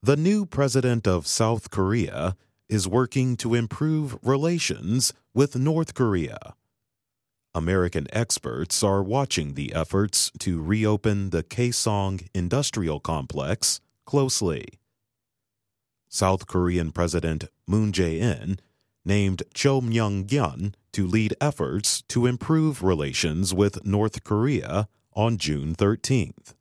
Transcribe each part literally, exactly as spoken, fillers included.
The new president of South Korea is working to improve relations with North Korea. American experts are watching the efforts to reopen the Kaesong industrial complex closely. South Korean President Moon Jae-in named Cho Myung-gyeon to lead efforts to improve relations with North Korea on June thirteenth.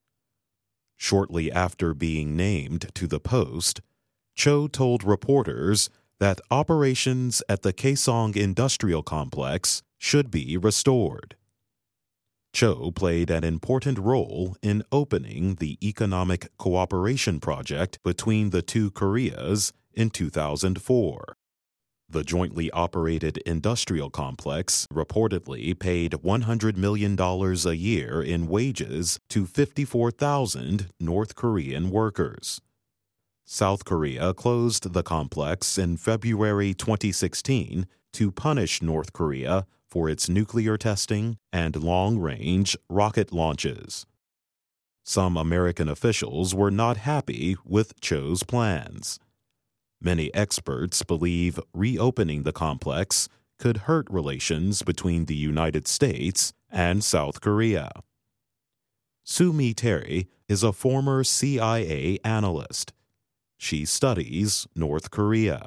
Shortly after being named to the post, Cho told reporters that operations at the Kaesong industrial complex should be restored. Cho played an important role in opening the Economic Cooperation Project between the two Koreas in two thousand four. The jointly operated industrial complex reportedly paid one hundred million dollars a year in wages to fifty-four thousand North Korean workers. South Korea closed the complex in February twenty sixteen to punish North Korea for its nuclear testing and long-range rocket launches. Some American officials were not happy with Cho's plans. Many experts believe reopening the complex could hurt relations between the United States and South Korea. Sue Mi Terry is a former C I A analyst. She studies North Korea.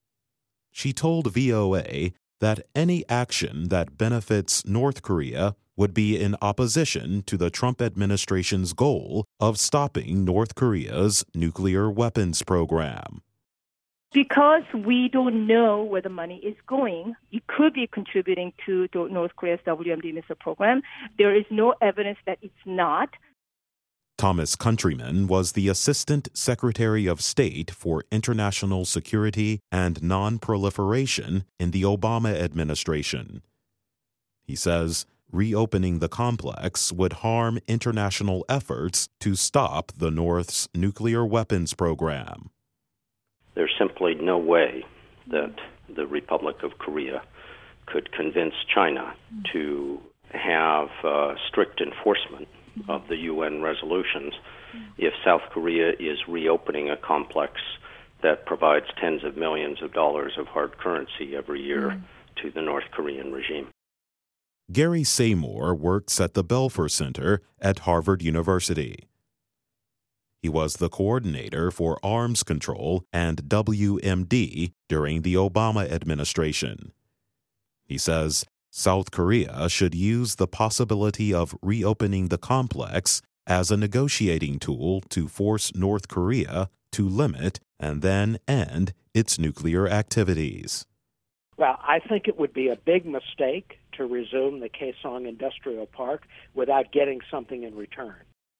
She told V O A that any action that benefits North Korea would be in opposition to the Trump administration's goal of stopping North Korea's nuclear weapons program. Because we don't know where the money is going, it could be contributing to North Korea's W M D missile program. There is no evidence that it's not. Thomas Countryman was the Assistant Secretary of State for International Security and Non-Proliferation in the Obama administration. He says reopening the complex would harm international efforts to stop the North's nuclear weapons program. There's simply no way that the Republic of Korea could convince China to have uh, strict enforcement of the U N resolutions if South Korea is reopening a complex that provides tens of millions of dollars of hard currency every year mm. to the North Korean regime. Gary Seymour works at the Belfer Center at Harvard University. He was the coordinator for arms control and W M D during the Obama administration. He says South Korea should use the possibility of reopening the complex as a negotiating tool to force North Korea to limit and then end its nuclear activities. Well, I think it would be a big mistake to resume the Kaesong Industrial Park without getting something in return.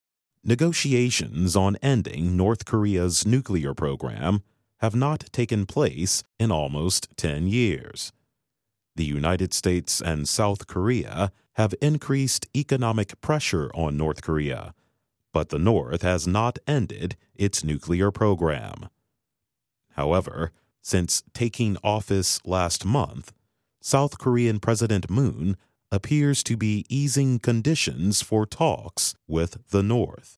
Negotiations on ending North Korea's nuclear program have not taken place in almost ten years. The United States and South Korea have increased economic pressure on North Korea, but the North has not ended its nuclear program. However, since taking office last month, South Korean President Moon appears to be easing conditions for talks with the North.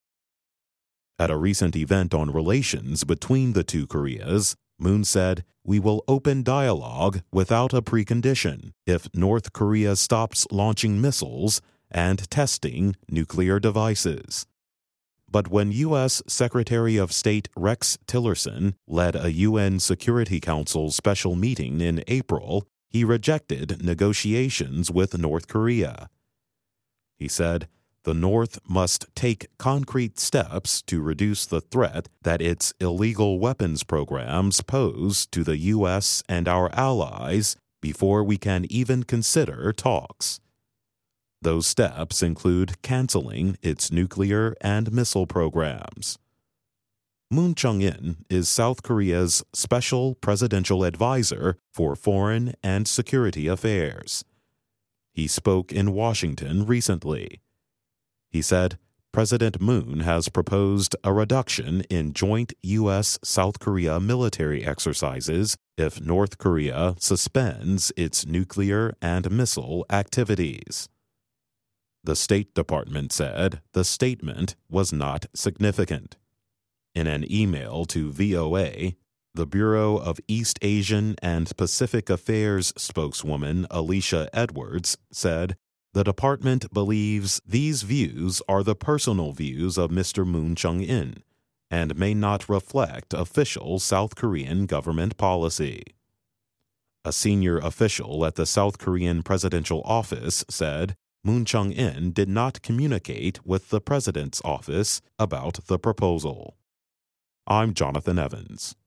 At a recent event on relations between the two Koreas, Moon said, "We will open dialogue without a precondition if North Korea stops launching missiles and testing nuclear devices." But when U S Secretary of State Rex Tillerson led a U N Security Council special meeting in April, he rejected negotiations with North Korea. He said, "The North must take concrete steps to reduce the threat that its illegal weapons programs pose to the U S and our allies before we can even consider talks." Those steps include canceling its nuclear and missile programs. Moon Chung-in is South Korea's special presidential advisor for foreign and security affairs. He spoke in Washington recently. He said President Moon has proposed a reduction in joint U S South Korea military exercises if North Korea suspends its nuclear and missile activities. The State Department said the statement was not significant. In an email to V O A, the Bureau of East Asian and Pacific Affairs spokeswoman Alicia Edwards said, "The department believes these views are the personal views of Mister Moon Chung-in and may not reflect official South Korean government policy." A senior official at the South Korean presidential office said Moon Chung-in did not communicate with the president's office about the proposal. I'm Jonathan Evans.